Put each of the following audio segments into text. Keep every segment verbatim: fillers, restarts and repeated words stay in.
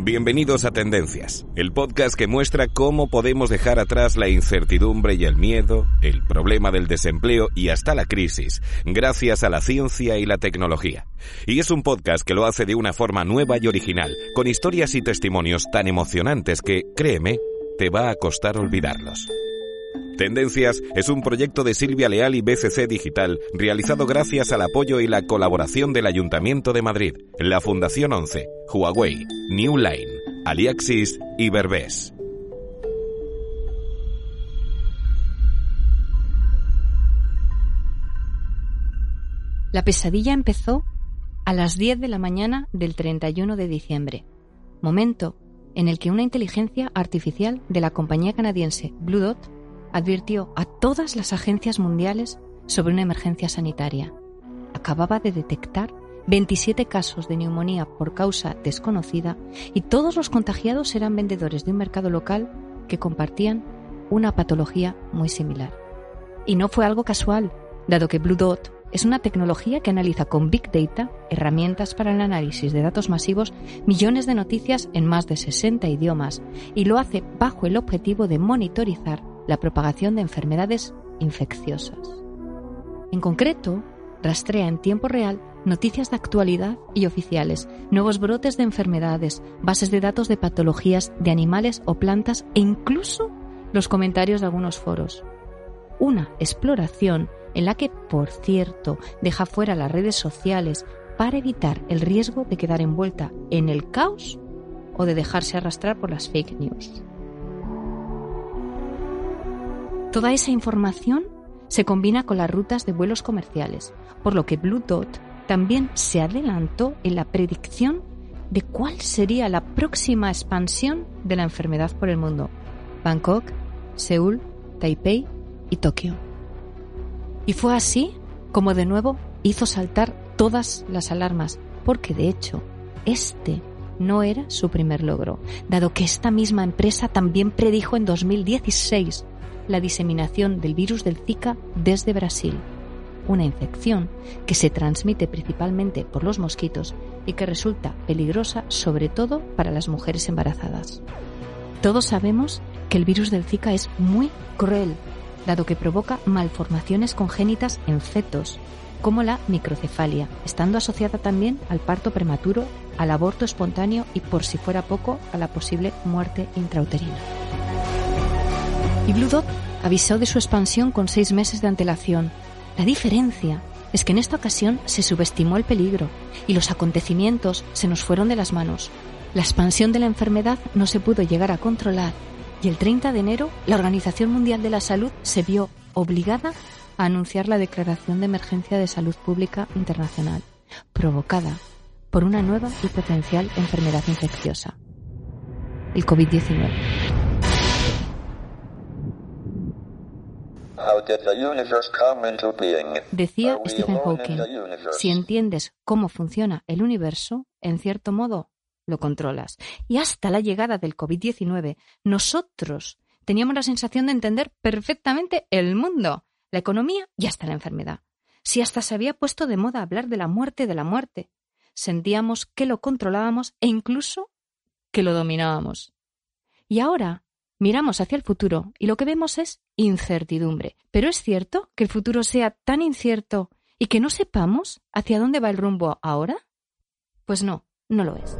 Bienvenidos a Tendencias, el podcast que muestra cómo podemos dejar atrás la incertidumbre y el miedo, el problema del desempleo y hasta la crisis, gracias a la ciencia y la tecnología. Y es un podcast que lo hace de una forma nueva y original, con historias y testimonios tan emocionantes que, créeme, te va a costar olvidarlos. Tendencias es un proyecto de Silvia Leal y B C C Digital, realizado gracias al apoyo y la colaboración del Ayuntamiento de Madrid, la Fundación once, Huawei, New Line, Aliaxis y Berbés. La pesadilla empezó a las diez de la mañana del treinta y uno de diciembre, momento en el que una inteligencia artificial de la compañía canadiense Blue Dot advirtió a todas las agencias mundiales sobre una emergencia sanitaria. Acababa de detectar veintisiete casos de neumonía por causa desconocida y todos los contagiados eran vendedores de un mercado local que compartían una patología muy similar. Y no fue algo casual, dado que Blue Dot es una tecnología que analiza con Big Data, herramientas para el análisis de datos masivos, millones de noticias en más de sesenta idiomas y lo hace bajo el objetivo de monitorizar la propagación de enfermedades infecciosas. En concreto, rastrea en tiempo real noticias de actualidad y oficiales, nuevos brotes de enfermedades, bases de datos de patologías de animales o plantas e incluso los comentarios de algunos foros. Una exploración en la que, por cierto, deja fuera las redes sociales para evitar el riesgo de quedar envuelta en el caos o de dejarse arrastrar por las fake news. Toda esa información se combina con las rutas de vuelos comerciales, por lo que Blue Dot también se adelantó en la predicción de cuál sería la próxima expansión de la enfermedad por el mundo: Bangkok, Seúl, Taipei y Tokio. Y fue así como de nuevo hizo saltar todas las alarmas, porque de hecho este no era su primer logro, dado que esta misma empresa también predijo en dos mil dieciséis la diseminación del virus del Zika desde Brasil, una infección que se transmite principalmente por los mosquitos y que resulta peligrosa sobre todo para las mujeres embarazadas. Todos sabemos que el virus del Zika es muy cruel, dado que provoca malformaciones congénitas en fetos, como la microcefalia, estando asociada también al parto prematuro, al aborto espontáneo y, por si fuera poco, a la posible muerte intrauterina. Y Blue Dot avisó de su expansión con seis meses de antelación. La diferencia es que en esta ocasión se subestimó el peligro y los acontecimientos se nos fueron de las manos. La expansión de la enfermedad no se pudo llegar a controlar y el treinta de enero la Organización Mundial de la Salud se vio obligada a anunciar la declaración de emergencia de salud pública internacional, provocada por una nueva y potencial enfermedad infecciosa, el covid diecinueve. Decía Stephen Hawking, si entiendes cómo funciona el universo, en cierto modo lo controlas. Y hasta la llegada del covid diecinueve, nosotros teníamos la sensación de entender perfectamente el mundo, la economía y hasta la enfermedad. Si hasta se había puesto de moda hablar de la muerte de la muerte, sentíamos que lo controlábamos e incluso que lo dominábamos. Y ahora miramos hacia el futuro y lo que vemos es incertidumbre. ¿Pero es cierto que el futuro sea tan incierto y que no sepamos hacia dónde va el rumbo ahora? Pues no, no lo es.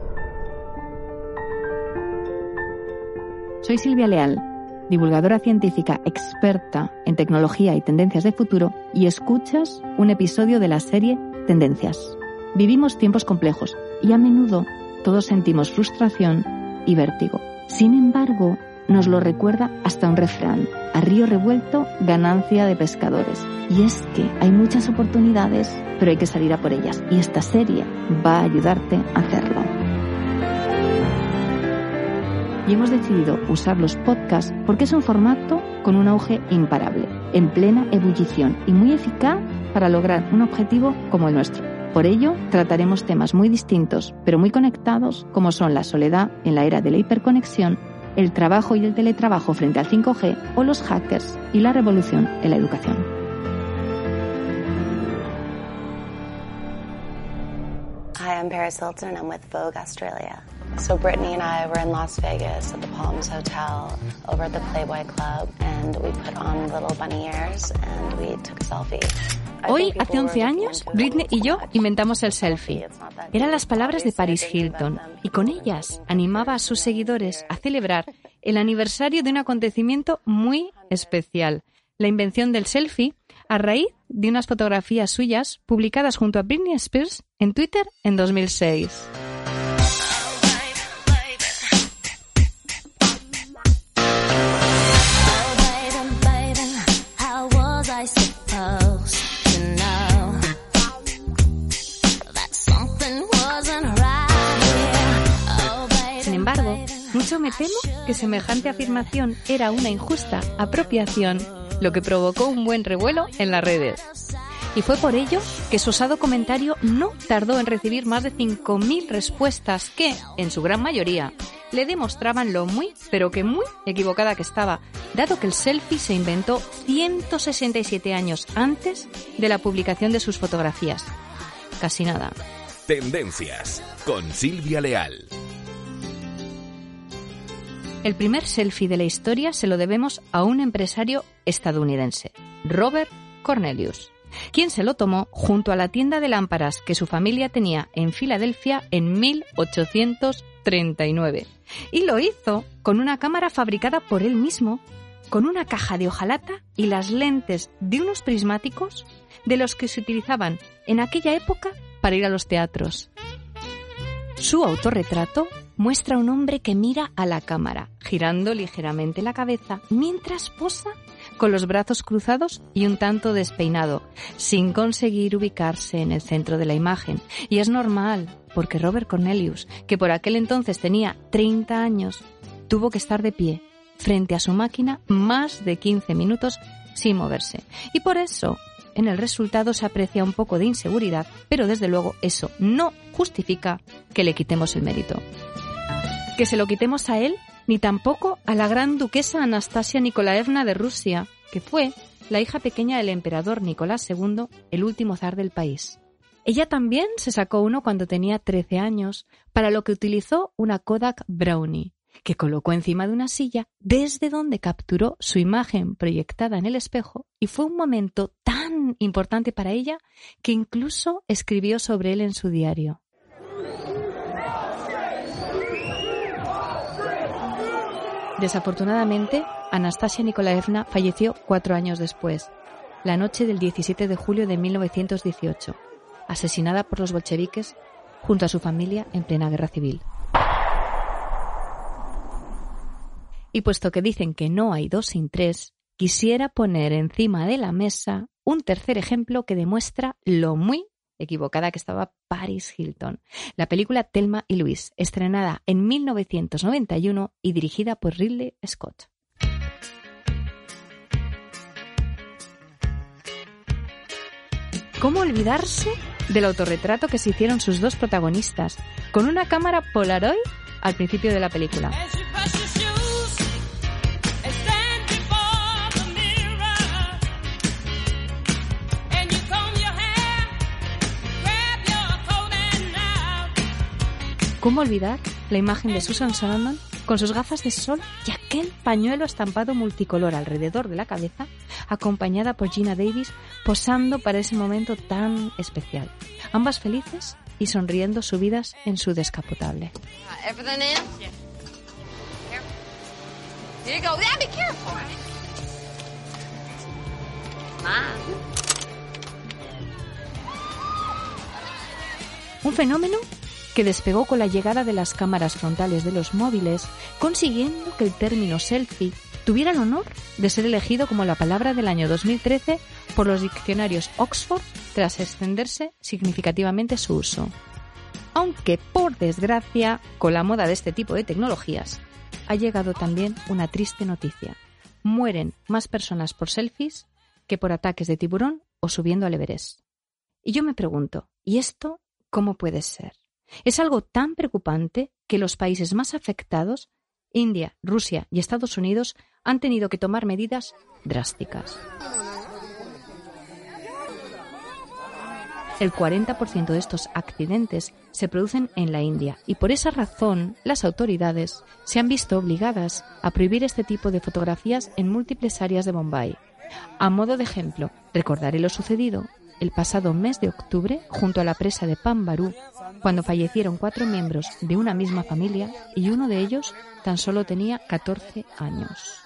Soy Silvia Leal, divulgadora científica experta en tecnología y tendencias de futuro, y escuchas un episodio de la serie Tendencias. Vivimos tiempos complejos y a menudo todos sentimos frustración y vértigo. Sin embargo, nos lo recuerda hasta un refrán: a río revuelto, ganancia de pescadores. Y es que hay muchas oportunidades, pero hay que salir a por ellas. Y esta serie va a ayudarte a hacerlo. Y hemos decidido usar los podcasts porque es un formato con un auge imparable, en plena ebullición y muy eficaz para lograr un objetivo como el nuestro. Por ello, trataremos temas muy distintos, pero muy conectados, como son la soledad en la era de la hiperconexión, el trabajo y el teletrabajo frente al cinco G o los hackers y la revolución en la educación. Hi, I'm Paris Hilton and I'm with Vogue Australia. So Brittany and I were in Las Vegas at the Palms Hotel over at the Playboy Club and we put on little bunny ears and we took a selfie. Hoy, hace once años, Britney y yo inventamos el selfie. Eran las palabras de Paris Hilton y con ellas animaba a sus seguidores a celebrar el aniversario de un acontecimiento muy especial, la invención del selfie, a raíz de unas fotografías suyas publicadas junto a Britney Spears en Twitter en dos mil seis. Sin embargo, mucho me temo que semejante afirmación era una injusta apropiación, lo que provocó un buen revuelo en las redes. Y fue por ello que su osado comentario no tardó en recibir más de cinco mil respuestas que, en su gran mayoría, le demostraban lo muy, pero que muy equivocada que estaba, dado que el selfie se inventó ciento sesenta y siete años antes de la publicación de sus fotografías. Casi nada. Tendencias, con Silvia Leal. El primer selfie de la historia se lo debemos a un empresario estadounidense, Robert Cornelius, quien se lo tomó junto a la tienda de lámparas que su familia tenía en Filadelfia en mil ochocientos treinta y nueve. Y lo hizo con una cámara fabricada por él mismo, con una caja de hojalata y las lentes de unos prismáticos de los que se utilizaban en aquella época para ir a los teatros. Su autorretrato muestra a un hombre que mira a la cámara, girando ligeramente la cabeza mientras posa con los brazos cruzados y un tanto despeinado, sin conseguir ubicarse en el centro de la imagen. Y es normal, porque Robert Cornelius, que por aquel entonces tenía treinta años, tuvo que estar de pie frente a su máquina más de quince minutos sin moverse. Y por eso, en el resultado se aprecia un poco de inseguridad, pero desde luego eso no justifica que le quitemos el mérito. Que se lo quitemos a él, ni tampoco a la gran duquesa Anastasia Nikolaevna de Rusia, que fue la hija pequeña del emperador Nicolás segundo, el último zar del país. Ella también se sacó uno cuando tenía trece años, para lo que utilizó una Kodak Brownie, que colocó encima de una silla, desde donde capturó su imagen proyectada en el espejo, y fue un momento tan importante para ella que incluso escribió sobre él en su diario. Desafortunadamente, Anastasia Nikolaevna falleció cuatro años después, la noche del diecisiete de julio de mil novecientos dieciocho, asesinada por los bolcheviques junto a su familia en plena guerra civil. Y puesto que dicen que no hay dos sin tres, quisiera poner encima de la mesa un tercer ejemplo que demuestra lo muy equivocada que estaba Paris Hilton. La película Thelma y Louise, estrenada en mil novecientos noventa y uno y dirigida por Ridley Scott. ¿Cómo olvidarse del autorretrato que se hicieron sus dos protagonistas con una cámara Polaroid al principio de la película? ¿Cómo olvidar la imagen de Susan Sarandon con sus gafas de sol y aquel pañuelo estampado multicolor alrededor de la cabeza, acompañada por Gina Davis posando para ese momento tan especial? Ambas felices y sonriendo subidas en su descapotable. Un fenómeno que despegó con la llegada de las cámaras frontales de los móviles, consiguiendo que el término selfie tuviera el honor de ser elegido como la palabra del año dos mil trece por los diccionarios Oxford tras extenderse significativamente su uso. Aunque, por desgracia, con la moda de este tipo de tecnologías, ha llegado también una triste noticia. Mueren más personas por selfies que por ataques de tiburón o subiendo al Everest. Y yo me pregunto, ¿y esto cómo puede ser? Es algo tan preocupante que los países más afectados, India, Rusia y Estados Unidos, han tenido que tomar medidas drásticas. El cuarenta por ciento de estos accidentes se producen en la India y por esa razón las autoridades se han visto obligadas a prohibir este tipo de fotografías en múltiples áreas de Bombay. A modo de ejemplo, recordaré lo sucedido el pasado mes de octubre junto a la presa de Pambaru, cuando fallecieron cuatro miembros de una misma familia y uno de ellos tan solo tenía catorce años.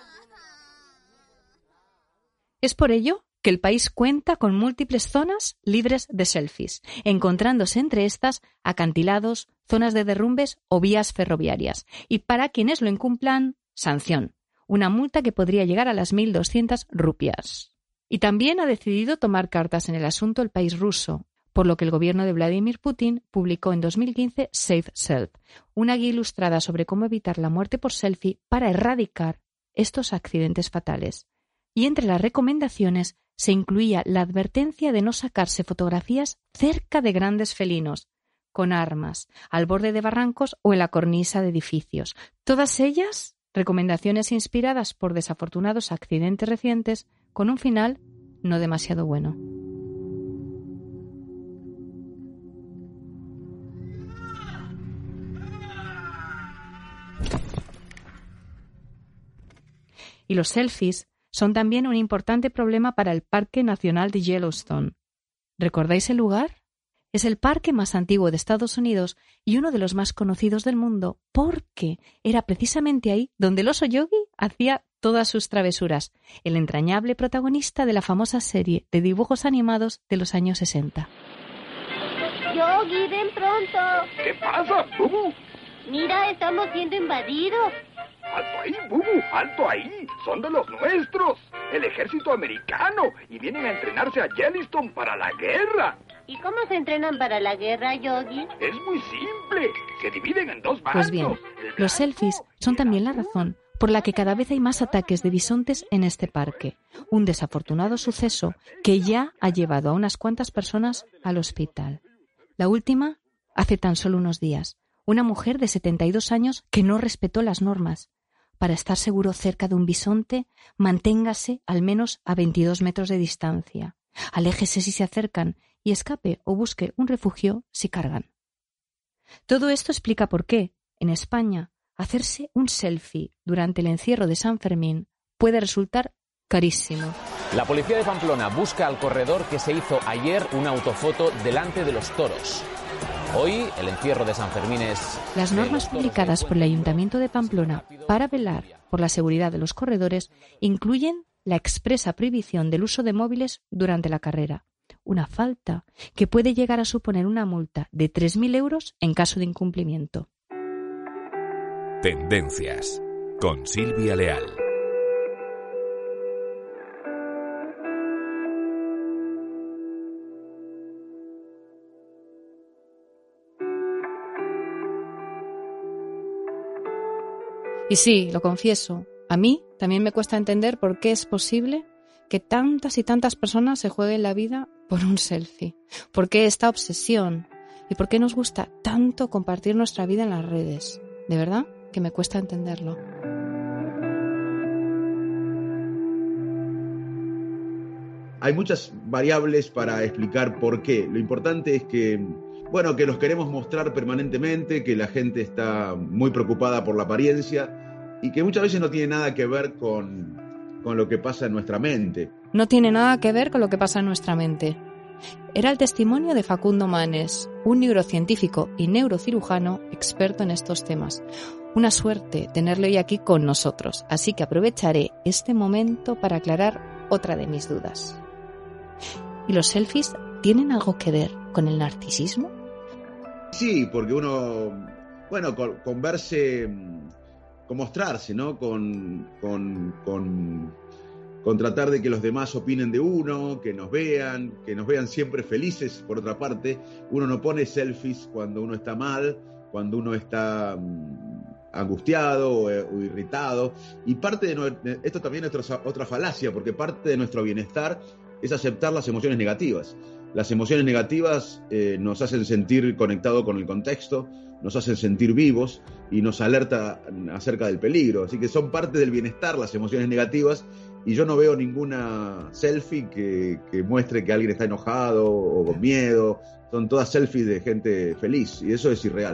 Es por ello que el país cuenta con múltiples zonas libres de selfies, encontrándose entre estas acantilados, zonas de derrumbes o vías ferroviarias. Y para quienes lo incumplan, sanción, una multa que podría llegar a las mil doscientas rupias. Y también ha decidido tomar cartas en el asunto el país ruso, por lo que el gobierno de Vladimir Putin publicó en dos mil quince Safe Self, una guía ilustrada sobre cómo evitar la muerte por selfie para erradicar estos accidentes fatales. Y entre las recomendaciones se incluía la advertencia de no sacarse fotografías cerca de grandes felinos, con armas, al borde de barrancos o en la cornisa de edificios. Todas ellas recomendaciones inspiradas por desafortunados accidentes recientes con un final no demasiado bueno. Y los selfies son también un importante problema para el Parque Nacional de Yellowstone. ¿Recordáis el lugar? Es el parque más antiguo de Estados Unidos y uno de los más conocidos del mundo porque era precisamente ahí donde el oso Yogi hacía todas sus travesuras, el entrañable protagonista de la famosa serie de dibujos animados de los años sesenta. Yogi, ven pronto. ¿Qué pasa, Bubu? Mira, estamos siendo invadidos. ¡Alto ahí, Bubu! ¡Alto ahí! ¡Son de los nuestros! ¡El ejército americano! Y vienen a entrenarse a Yellowstone para la guerra. ¿Y cómo se entrenan para la guerra, Yogi? Es muy simple. Se dividen en dos bandos. Pues bien, los selfies son también la razón por la que cada vez hay más ataques de bisontes en este parque. Un desafortunado suceso que ya ha llevado a unas cuantas personas al hospital. La última, hace tan solo unos días. Una mujer de setenta y dos años que no respetó las normas. Para estar seguro cerca de un bisonte, manténgase al menos a veintidós metros de distancia. Aléjese si se acercan y escape o busque un refugio si cargan. Todo esto explica por qué, en España, hacerse un selfie durante el encierro de San Fermín puede resultar carísimo. La policía de Pamplona busca al corredor que se hizo ayer una autofoto delante de los toros. Hoy el encierro de San Fermín es... Las normas publicadas por el Ayuntamiento de Pamplona para velar por la seguridad de los corredores incluyen la expresa prohibición del uso de móviles durante la carrera, una falta que puede llegar a suponer una multa de tres mil euros en caso de incumplimiento. Tendencias con Silvia Leal. Y sí, lo confieso, a mí también me cuesta entender por qué es posible que tantas y tantas personas se jueguen la vida por un selfie. ¿Por qué esta obsesión? ¿Y por qué nos gusta tanto compartir nuestra vida en las redes? De verdad que me cuesta entenderlo. Hay muchas variables para explicar por qué. Lo importante es que, bueno, que nos queremos mostrar permanentemente, que la gente está muy preocupada por la apariencia y que muchas veces no tiene nada que ver con, con lo que pasa en nuestra mente. No tiene nada que ver con lo que pasa en nuestra mente. Era el testimonio de Facundo Manes, un neurocientífico y neurocirujano experto en estos temas. Una suerte tenerlo hoy aquí con nosotros, así que aprovecharé este momento para aclarar otra de mis dudas. ¿Y los selfies tienen algo que ver con el narcisismo? Sí, porque uno, bueno, con, con verse, con mostrarse, ¿no? Con, con, con, con tratar de que los demás opinen de uno, que nos vean, que nos vean siempre felices. Por otra parte, uno no pone selfies cuando uno está mal, cuando uno está um, angustiado o, o irritado. Y parte de, no, esto también es otra, otra falacia, porque parte de nuestro bienestar es aceptar las emociones negativas. Las emociones negativas eh, nos hacen sentir conectados con el contexto, nos hacen sentir vivos y nos alerta acerca del peligro. Así que son parte del bienestar las emociones negativas y yo no veo ninguna selfie que, que muestre que alguien está enojado o con miedo. Son todas selfies de gente feliz y eso es irreal.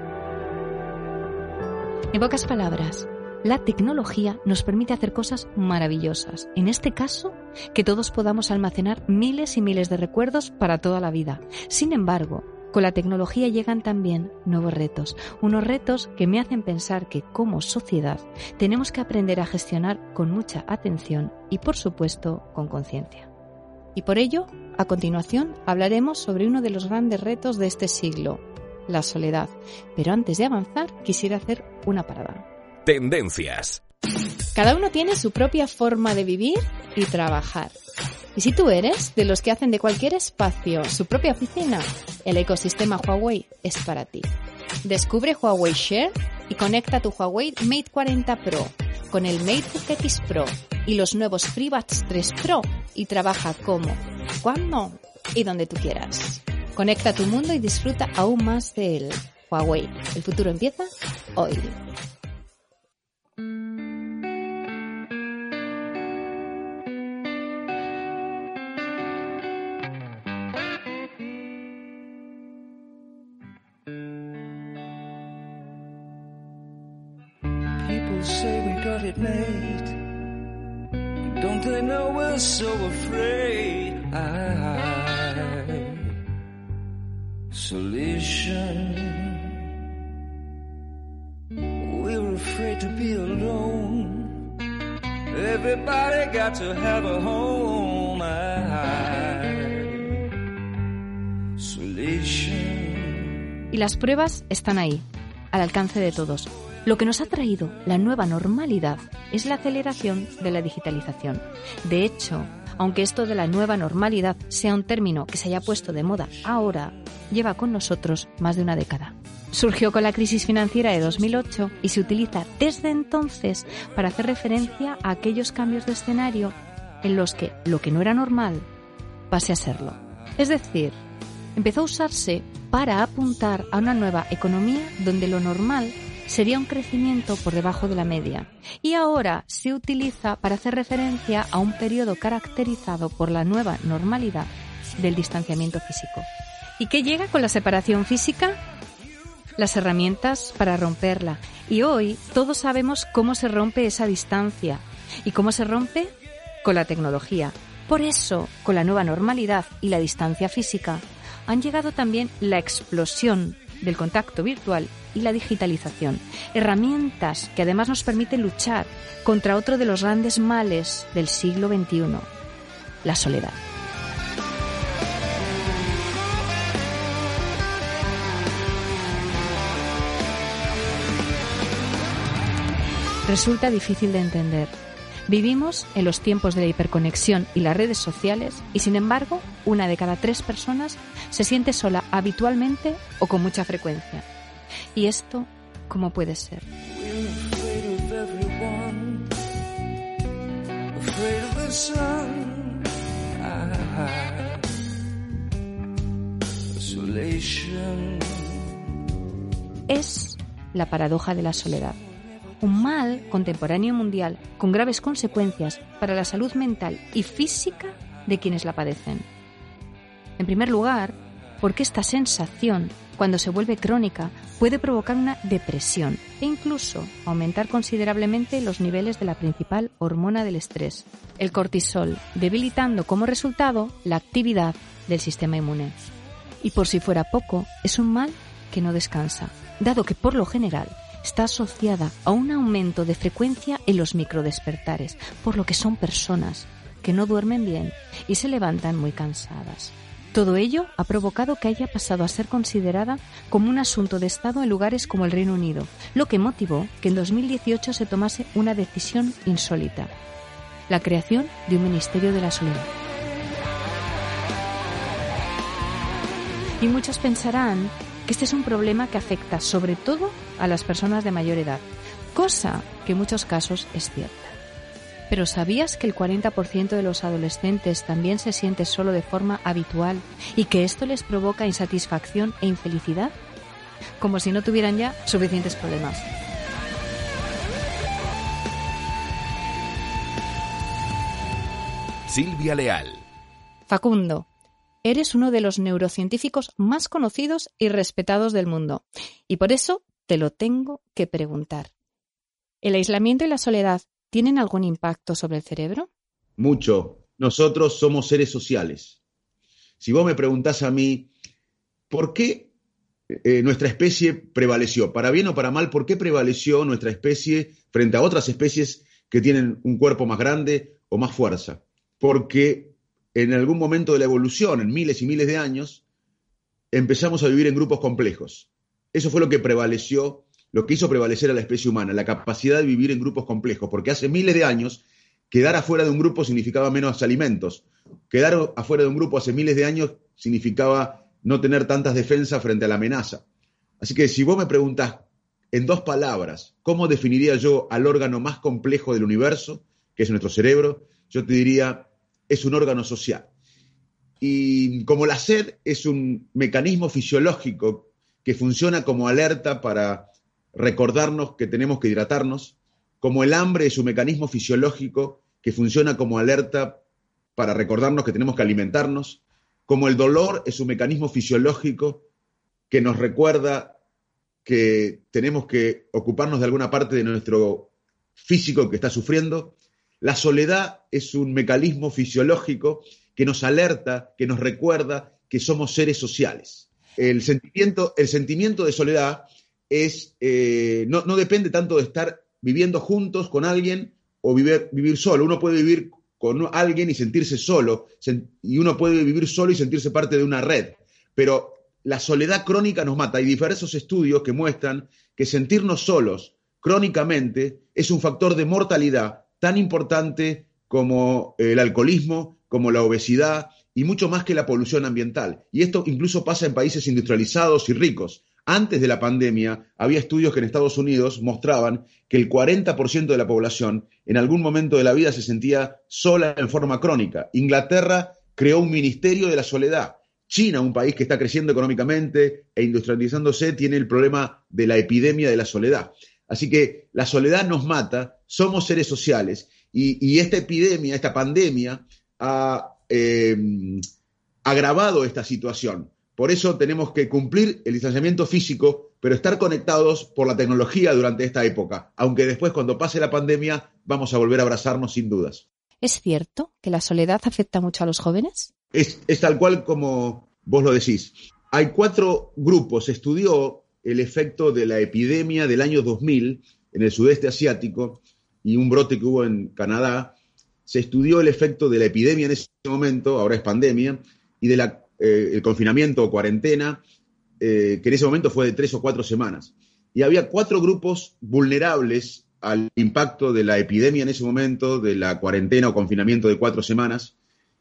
En pocas palabras, la tecnología nos permite hacer cosas maravillosas. En este caso, que todos podamos almacenar miles y miles de recuerdos para toda la vida. Sin embargo, con la tecnología llegan también nuevos retos. Unos retos que me hacen pensar que como sociedad tenemos que aprender a gestionar con mucha atención y, por supuesto, con conciencia. Y por ello, a continuación, hablaremos sobre uno de los grandes retos de este siglo, la soledad. Pero antes de avanzar, quisiera hacer una parada. Tendencias. Cada uno tiene su propia forma de vivir y trabajar. Y si tú eres de los que hacen de cualquier espacio su propia oficina, el ecosistema Huawei es para ti. Descubre Huawei Share y conecta tu Huawei Mate cuarenta Pro con el MateBook X Pro y los nuevos FreeBuds tres Pro y trabaja como, cuando y donde tú quieras. Conecta tu mundo y disfruta aún más de él. Huawei, el futuro empieza hoy. Say we got it made. Don't they know we're so afraid? I, solution. We're afraid to be alone. Everybody got to have a home. I, solution. Y las pruebas están ahí, al alcance de todos. Lo que nos ha traído la nueva normalidad es la aceleración de la digitalización. De hecho, aunque esto de la nueva normalidad sea un término que se haya puesto de moda ahora, lleva con nosotros más de una década. Surgió con la crisis financiera de dos mil ocho y se utiliza desde entonces para hacer referencia a aquellos cambios de escenario en los que lo que no era normal pase a serlo. Es decir, empezó a usarse para apuntar a una nueva economía donde lo normal sería un crecimiento por debajo de la media. Y ahora se utiliza para hacer referencia a un periodo caracterizado por la nueva normalidad del distanciamiento físico. ¿Y qué llega con la separación física? Las herramientas para romperla. Y hoy todos sabemos cómo se rompe esa distancia. ¿Y cómo se rompe? Con la tecnología. Por eso, con la nueva normalidad y la distancia física, han llegado también la explosión del contacto virtual y la digitalización, herramientas que además nos permiten luchar contra otro de los grandes males del siglo veintiuno, la soledad. Resulta difícil de entender. Vivimos en los tiempos de la hiperconexión y las redes sociales y, sin embargo, una de cada tres personas se siente sola habitualmente o con mucha frecuencia. ¿Y esto cómo puede ser? Es la paradoja de la soledad. Un mal contemporáneo mundial con graves consecuencias para la salud mental y física de quienes la padecen. En primer lugar, porque esta sensación, cuando se vuelve crónica, puede provocar una depresión e incluso aumentar considerablemente los niveles de la principal hormona del estrés, el cortisol, debilitando como resultado la actividad del sistema inmune. Y por si fuera poco, es un mal que no descansa, dado que por lo general está asociada a un aumento de frecuencia en los microdespertares, por lo que son personas que no duermen bien y se levantan muy cansadas. Todo ello ha provocado que haya pasado a ser considerada como un asunto de Estado en lugares como el Reino Unido, lo que motivó que en dos mil dieciocho se tomase una decisión insólita: la creación de un Ministerio de la Soledad. Y muchos pensarán que este es un problema que afecta sobre todo a las personas de mayor edad, cosa que en muchos casos es cierta. ¿Pero sabías que el cuarenta por ciento de los adolescentes también se siente solo de forma habitual y que esto les provoca insatisfacción e infelicidad? Como si no tuvieran ya suficientes problemas. Silvia Leal. Facundo, eres uno de los neurocientíficos más conocidos y respetados del mundo. Y por eso te lo tengo que preguntar. ¿El aislamiento y la soledad tienen algún impacto sobre el cerebro? Mucho. Nosotros somos seres sociales. Si vos me preguntás a mí, ¿por qué eh, nuestra especie prevaleció? Para bien o para mal, ¿por qué prevaleció nuestra especie frente a otras especies que tienen un cuerpo más grande o más fuerza? Porque en algún momento de la evolución, en miles y miles de años, empezamos a vivir en grupos complejos. Eso fue lo que prevaleció, lo que hizo prevalecer a la especie humana, la capacidad de vivir en grupos complejos, porque hace miles de años quedar afuera de un grupo significaba menos alimentos. Quedar afuera de un grupo hace miles de años significaba no tener tantas defensas frente a la amenaza. Así que si vos me preguntás en dos palabras, ¿cómo definiría yo al órgano más complejo del universo, que es nuestro cerebro? Yo te diría, es un órgano social. Y como la sed es un mecanismo fisiológico que funciona como alerta para recordarnos que tenemos que hidratarnos, como el hambre es un mecanismo fisiológico que funciona como alerta para recordarnos que tenemos que alimentarnos, como el dolor es un mecanismo fisiológico que nos recuerda que tenemos que ocuparnos de alguna parte de nuestro físico que está sufriendo, la soledad es un mecanismo fisiológico que nos alerta, que nos recuerda que somos seres sociales. El sentimiento, el sentimiento de soledad es, eh, no, no depende tanto de estar viviendo juntos con alguien o vivir, vivir solo. Uno puede vivir con alguien y sentirse solo, y uno puede vivir solo y sentirse parte de una red. Pero la soledad crónica nos mata. Hay diversos estudios que muestran que sentirnos solos crónicamente es un factor de mortalidad tan importante como el alcoholismo, como la obesidad y mucho más que la polución ambiental. Y esto incluso pasa en países industrializados y ricos. Antes de la pandemia, había estudios que en Estados Unidos mostraban que el cuarenta por ciento de la población en algún momento de la vida se sentía sola en forma crónica. Inglaterra creó un ministerio de la soledad. China, un país que está creciendo económicamente e industrializándose, tiene el problema de la epidemia de la soledad. Así que la soledad nos mata, somos seres sociales y, y esta epidemia, esta pandemia ha eh, agravado esta situación. Por eso tenemos que cumplir el distanciamiento físico, pero estar conectados por la tecnología durante esta época, aunque después, cuando pase la pandemia, vamos a volver a abrazarnos sin dudas. ¿Es cierto que la soledad afecta mucho a los jóvenes? Es, es tal cual como vos lo decís. Hay cuatro grupos. Se estudió el efecto de la epidemia del año dos mil en el sudeste asiático y un brote que hubo en Canadá. Se estudió el efecto de la epidemia en ese momento, ahora es pandemia, y de la Eh, el confinamiento o cuarentena, eh, que en ese momento fue de tres o cuatro semanas. Y había cuatro grupos vulnerables al impacto de la epidemia en ese momento, de la cuarentena o confinamiento de cuatro semanas.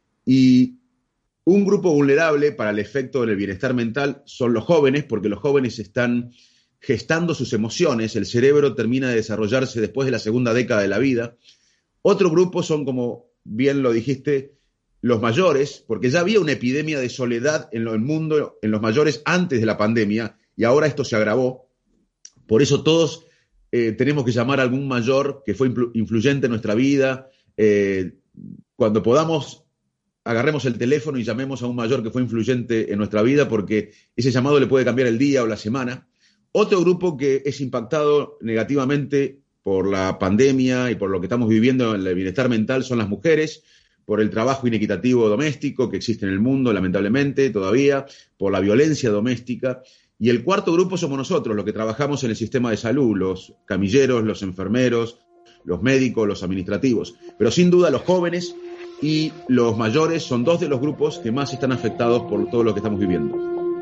Y un grupo vulnerable para el efecto del bienestar mental son los jóvenes, porque los jóvenes están gestando sus emociones, el cerebro termina de desarrollarse después de la segunda década de la vida. Otro grupo son, como bien lo dijiste, los mayores, porque ya había una epidemia de soledad en el mundo, en los mayores, antes de la pandemia, y ahora esto se agravó. Por eso todos eh, tenemos que llamar a algún mayor que fue influ- influyente en nuestra vida. Eh, cuando podamos, agarremos el teléfono y llamemos a un mayor que fue influyente en nuestra vida, porque ese llamado le puede cambiar el día o la semana. Otro grupo que es impactado negativamente por la pandemia y por lo que estamos viviendo en el bienestar mental son las mujeres, por el trabajo inequitativo doméstico que existe en el mundo, lamentablemente, todavía, por la violencia doméstica. Y el cuarto grupo somos nosotros, los que trabajamos en el sistema de salud, los camilleros, los enfermeros, los médicos, los administrativos. Pero sin duda los jóvenes y los mayores son dos de los grupos que más están afectados por todo lo que estamos viviendo.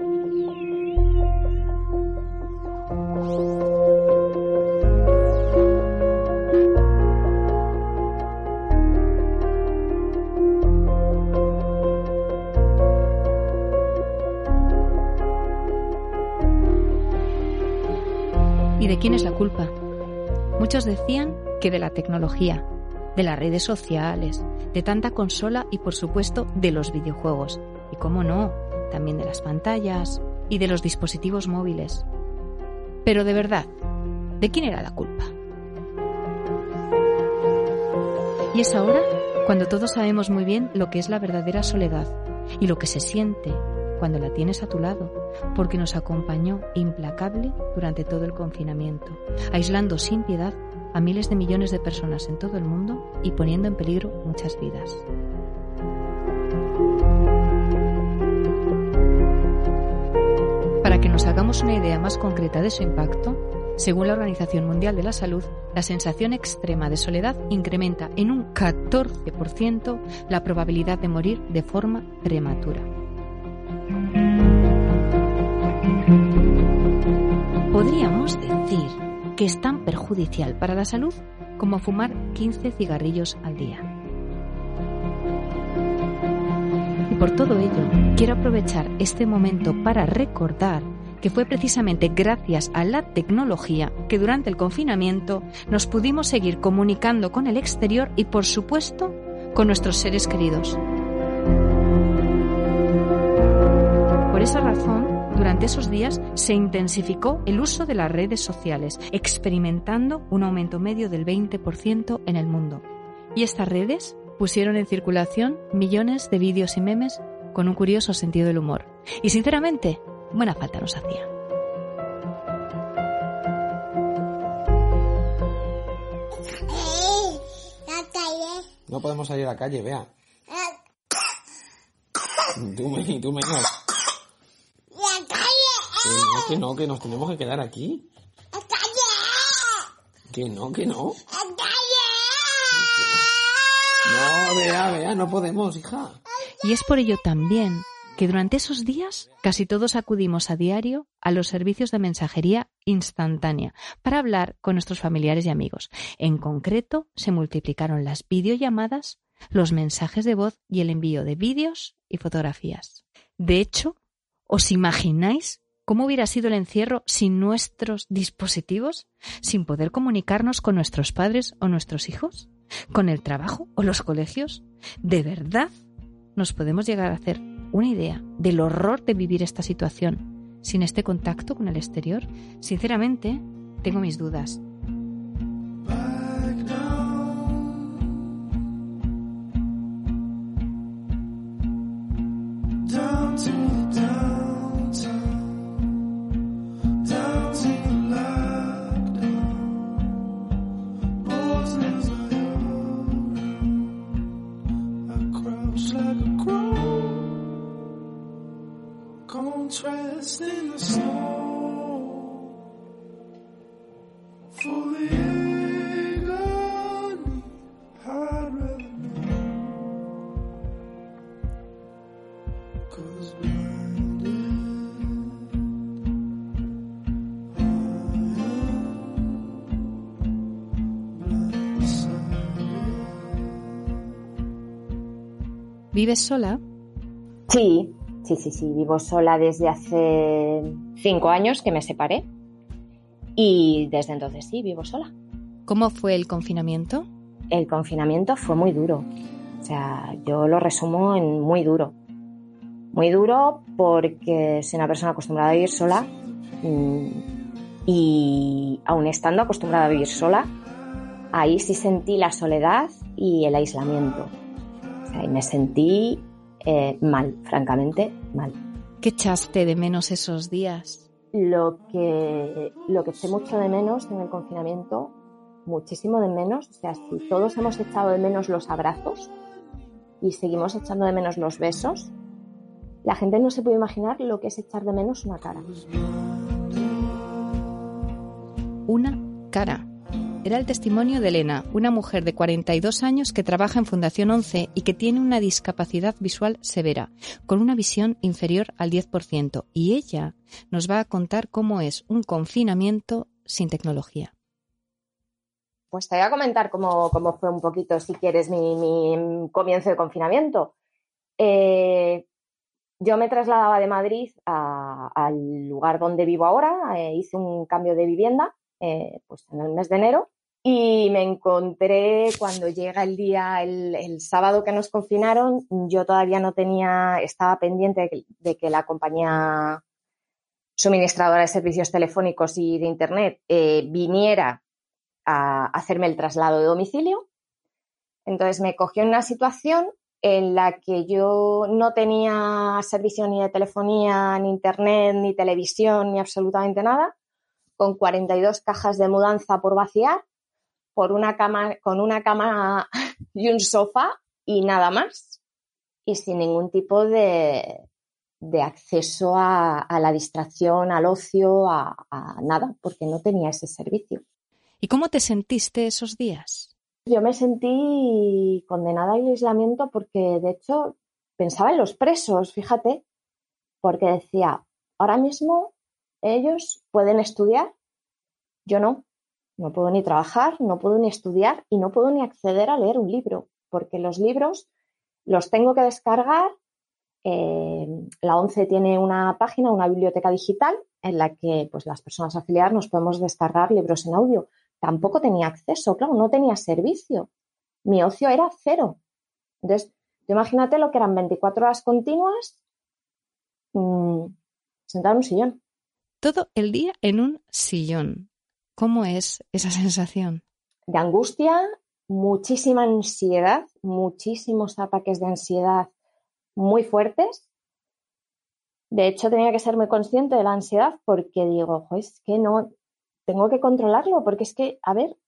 ¿Y de quién es la culpa? Muchos decían que de la tecnología, de las redes sociales, de tanta consola y, por supuesto, de los videojuegos. Y, cómo no, también de las pantallas y de los dispositivos móviles. Pero de verdad, ¿de quién era la culpa? Y es ahora Cuando todos sabemos muy bien lo que es la verdadera soledad y lo que se siente cuando la tienes a tu lado, porque nos acompañó implacable durante todo el confinamiento, aislando sin piedad a miles de millones de personas en todo el mundo y poniendo en peligro muchas vidas. Para que nos hagamos una idea más concreta de su impacto, según la Organización Mundial de la Salud, la sensación extrema de soledad incrementa en un catorce por ciento la probabilidad de morir de forma prematura. Podríamos decir que es tan perjudicial para la salud como fumar quince cigarrillos al día. Y por todo ello, quiero aprovechar este momento para recordar que fue precisamente gracias a la tecnología que durante el confinamiento nos pudimos seguir comunicando con el exterior y, por supuesto, con nuestros seres queridos. Por esa razón, durante esos días se intensificó el uso de las redes sociales, experimentando un aumento medio del veinte por ciento en el mundo. Y estas redes pusieron en circulación millones de vídeos y memes con un curioso sentido del humor. Y sinceramente, buena falta nos hacía. No podemos salir a la calle, vea. Tú me, tú me no. La calle. Que no, que no, que nos tenemos que quedar aquí. La calle. Que no, que no. La calle. No, vea, vea, no podemos, hija. Y es por ello también que durante esos días casi todos acudimos a diario a los servicios de mensajería instantánea para hablar con nuestros familiares y amigos. En concreto, se multiplicaron las videollamadas, los mensajes de voz y el envío de vídeos y fotografías. De hecho, ¿os imagináis cómo hubiera sido el encierro sin nuestros dispositivos? ¿Sin poder comunicarnos con nuestros padres o nuestros hijos? ¿Con el trabajo o los colegios? ¿De verdad nos podemos llegar a hacer una idea del horror de vivir esta situación sin este contacto con el exterior? Sinceramente, tengo mis dudas. ¿Vives sola? Sí, sí, sí, sí. Vivo sola desde hace cinco años que me separé. Y desde entonces sí, vivo sola. ¿Cómo fue el confinamiento? El confinamiento fue muy duro. O sea, yo lo resumo en muy duro. Muy duro porque soy una persona acostumbrada a vivir sola y aun estando acostumbrada a vivir sola, ahí sí sentí la soledad y el aislamiento. O sea, y me sentí eh, mal, francamente mal. ¿Qué echaste de menos esos días? Lo que, lo que eché mucho de menos en el confinamiento, muchísimo de menos, o sea, si todos hemos echado de menos los abrazos y seguimos echando de menos los besos, la gente no se puede imaginar lo que es echar de menos una cara. Una cara. Era el testimonio de Elena, una mujer de cuarenta y dos años que trabaja en Fundación once y que tiene una discapacidad visual severa, con una visión inferior al diez por ciento. Y ella nos va a contar cómo es un confinamiento sin tecnología. Pues te voy a comentar cómo, cómo fue un poquito, si quieres, mi, mi comienzo de confinamiento. Eh, yo me trasladaba de Madrid a, al lugar donde vivo ahora, eh, hice un cambio de vivienda eh, pues en el mes de enero y me encontré cuando llega el día, el, el sábado que nos confinaron, yo todavía no tenía, estaba pendiente de que, de que la compañía suministradora de servicios telefónicos y de internet eh, viniera a hacerme el traslado de domicilio Entonces me cogió en una situación en la que yo no tenía servicio ni de telefonía, ni internet, ni televisión, ni absolutamente nada, con cuarenta y dos cajas de mudanza por vaciar, por una cama, con una cama y un sofá y nada más, y sin ningún tipo de, de acceso a, a la distracción, al ocio, a, a nada, porque no tenía ese servicio. ¿Y cómo te sentiste esos días? Yo me sentí condenada al aislamiento porque, de hecho, pensaba en los presos, fíjate, porque decía, ahora mismo ellos pueden estudiar, yo no, no puedo ni trabajar, no puedo ni estudiar y no puedo ni acceder a leer un libro, porque los libros los tengo que descargar. Eh, la ONCE tiene una página, una biblioteca digital, en la que pues, las personas afiliadas nos podemos descargar libros en audio. Tampoco tenía acceso, claro, no tenía servicio. Mi ocio era cero. Entonces, imagínate lo que eran veinticuatro horas continuas mmm, sentada en un sillón. Todo el día en un sillón. ¿Cómo es esa sensación? De angustia, muchísima ansiedad, muchísimos ataques de ansiedad muy fuertes. De hecho, tenía que ser muy consciente de la ansiedad porque digo, es que no... Tengo que controlarlo porque es que, a ver,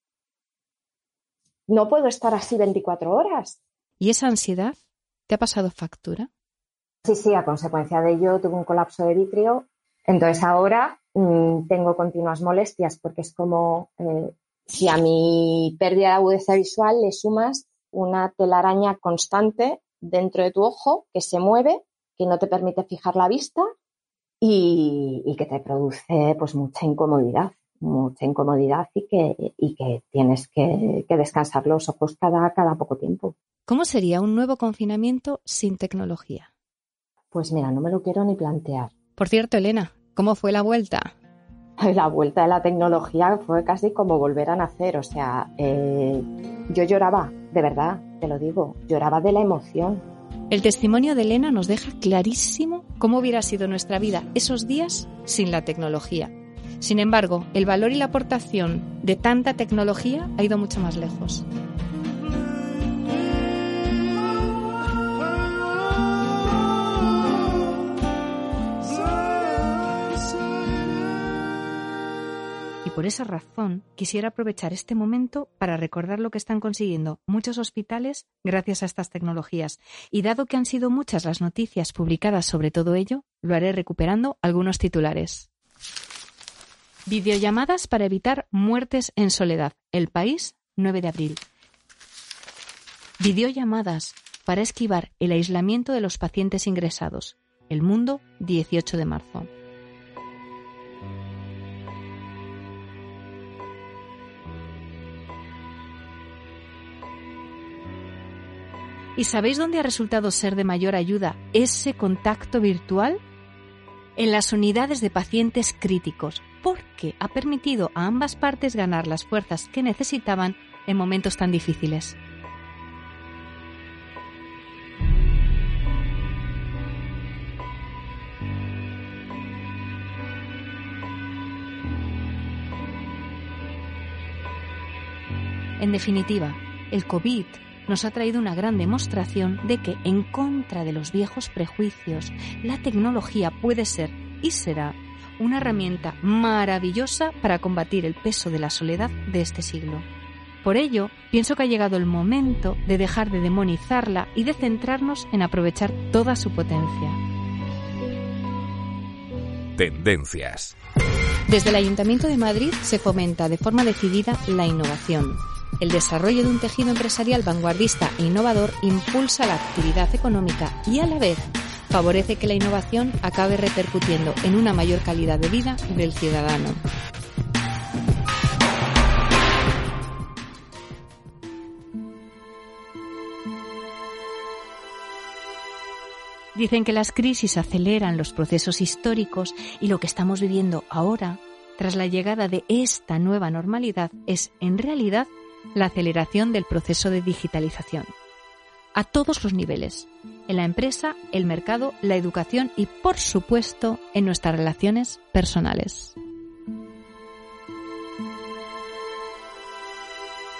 no puedo estar así veinticuatro horas. ¿Y esa ansiedad te ha pasado factura? Sí, sí, a consecuencia de ello tuve un colapso de vitrio. Entonces ahora mmm, tengo continuas molestias porque es como eh, si a mi pérdida de agudeza visual le sumas una telaraña constante dentro de tu ojo que se mueve, que no te permite fijar la vista. Y, y que te produce pues mucha incomodidad, mucha incomodidad y que, y que tienes que, que descansar los ojos cada, cada poco tiempo. ¿Cómo sería un nuevo confinamiento sin tecnología? Pues mira, no me lo quiero ni plantear. Por cierto, Elena, ¿cómo fue la vuelta? La vuelta de la tecnología fue casi como volver a nacer, o sea, eh, yo lloraba, de verdad, te lo digo, lloraba de la emoción. El testimonio de Elena nos deja clarísimo cómo hubiera sido nuestra vida esos días sin la tecnología. Sin embargo, el valor y la aportación de tanta tecnología ha ido mucho más lejos. Y por esa razón quisiera aprovechar este momento para recordar lo que están consiguiendo muchos hospitales gracias a estas tecnologías. Y dado que han sido muchas las noticias publicadas sobre todo ello, lo haré recuperando algunos titulares. Videollamadas para evitar muertes en soledad. El País, nueve de abril. Videollamadas para esquivar el aislamiento de los pacientes ingresados. El Mundo, dieciocho de marzo. ¿Y sabéis dónde ha resultado ser de mayor ayuda ese contacto virtual? En las unidades de pacientes críticos, porque ha permitido a ambas partes ganar las fuerzas que necesitaban en momentos tan difíciles. En definitiva, el COVID nos ha traído una gran demostración de que, en contra de los viejos prejuicios, la tecnología puede ser y será una herramienta maravillosa para combatir el peso de la soledad de este siglo. Por ello, pienso que ha llegado el momento de dejar de demonizarla y de centrarnos en aprovechar toda su potencia. Tendencias. Desde el Ayuntamiento de Madrid se fomenta de forma decidida la innovación. El desarrollo de un tejido empresarial vanguardista e innovador impulsa la actividad económica y, a la vez, favorece que la innovación acabe repercutiendo en una mayor calidad de vida del ciudadano. Dicen que las crisis aceleran los procesos históricos y lo que estamos viviendo ahora, tras la llegada de esta nueva normalidad, es, en realidad, la aceleración del proceso de digitalización. A todos los niveles, en la empresa, el mercado, la educación y, por supuesto, en nuestras relaciones personales.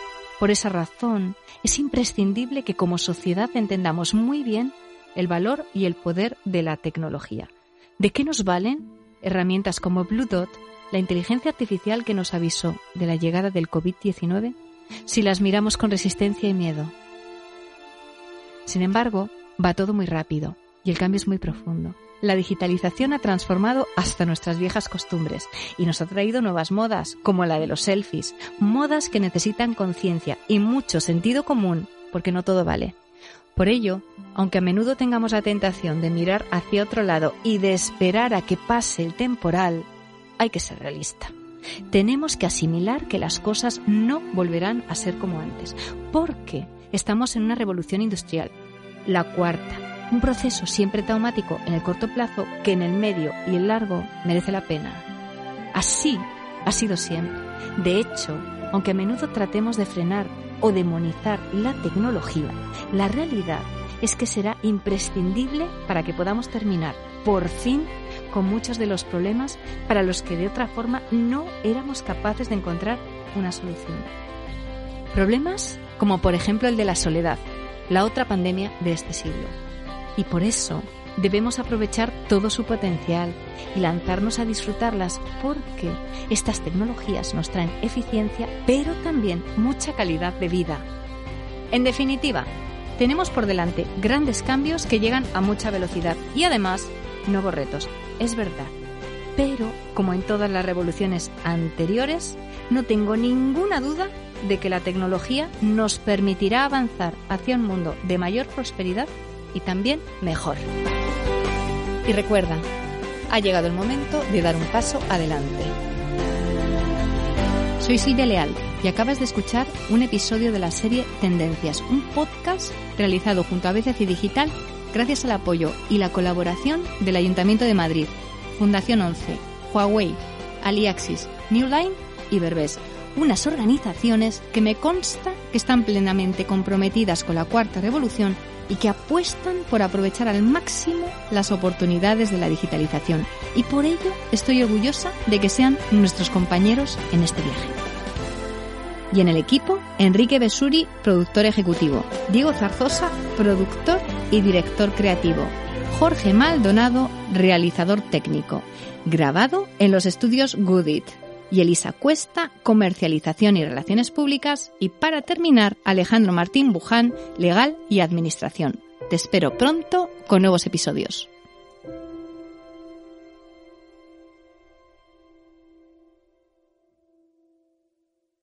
Por esa razón, es imprescindible que como sociedad entendamos muy bien el valor y el poder de la tecnología. ¿De qué nos valen herramientas como Blue Dot, la inteligencia artificial que nos avisó de la llegada del covid diecinueve, si las miramos con resistencia y miedo? Sin embargo, va todo muy rápido y el cambio es muy profundo. La digitalización ha transformado hasta nuestras viejas costumbres y nos ha traído nuevas modas, como la de los selfies, modas que necesitan conciencia y mucho sentido común, porque no todo vale. Por ello, aunque a menudo tengamos la tentación de mirar hacia otro lado y de esperar a que pase el temporal, hay que ser realista. Tenemos que asimilar que las cosas no volverán a ser como antes, porque estamos en una revolución industrial, la cuarta. Un proceso siempre traumático en el corto plazo que en el medio y el largo merece la pena. Así ha sido siempre. De hecho, aunque a menudo tratemos de frenar o demonizar la tecnología, la realidad es que será imprescindible para que podamos terminar, por fin, con muchos de los problemas para los que de otra forma no éramos capaces de encontrar una solución. Problemas como por ejemplo el de la soledad, la otra pandemia de este siglo. Y por eso debemos aprovechar todo su potencial y lanzarnos a disfrutarlas, porque estas tecnologías nos traen eficiencia, pero también mucha calidad de vida. En definitiva, tenemos por delante grandes cambios que llegan a mucha velocidad y además nuevos retos, es verdad. Pero, como en todas las revoluciones anteriores, no tengo ninguna duda de que la tecnología nos permitirá avanzar hacia un mundo de mayor prosperidad y también mejor. Y recuerda, ha llegado el momento de dar un paso adelante. Soy Silvia Leal y acabas de escuchar un episodio de la serie Tendencias, un podcast realizado junto a B C C Digital gracias al apoyo y la colaboración del Ayuntamiento de Madrid, Fundación once, Huawei, Aliaxis, New Line y Berbés, unas organizaciones que me consta que están plenamente comprometidas con la cuarta revolución y que apuestan por aprovechar al máximo las oportunidades de la digitalización. Y por ello estoy orgullosa de que sean nuestros compañeros en este viaje. Y en el equipo, Enrique Besuri, productor ejecutivo, Diego Zarzosa, productor y director creativo, Jorge Maldonado, realizador técnico, grabado en los estudios Goodit, y Elisa Cuesta, comercialización y relaciones públicas, y para terminar, Alejandro Martín Buján, legal y administración. Te espero pronto con nuevos episodios.